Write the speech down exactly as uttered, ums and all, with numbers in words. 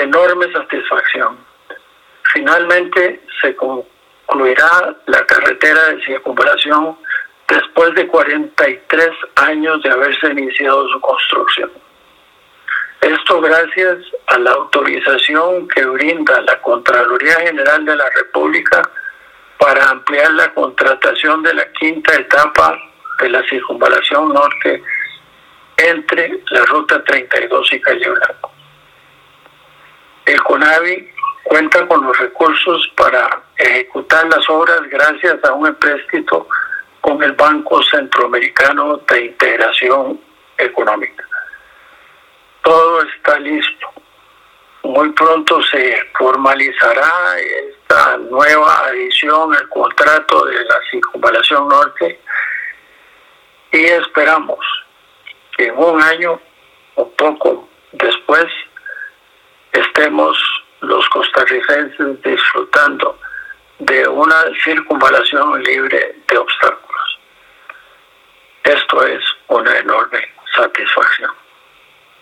enorme satisfacción. Finalmente se concluirá la carretera de circunvalación después de cuarenta y tres años de haberse iniciado su construcción. Esto gracias a la autorización que brinda la Contraloría General de la República para ampliar la contratación de la quinta etapa de la circunvalación norte entre la Ruta treinta y dos y Calle Blanco. El CONAVI cuenta con los recursos para ejecutar las obras gracias a un empréstito con el Banco Centroamericano de Integración Económica. Todo está listo. Muy pronto se formalizará esta nueva adición al contrato de la circunvalación norte y esperamos que en un año o poco después estemos los costarricenses disfrutando de una circunvalación libre de obstáculos. Esto es una enorme satisfacción.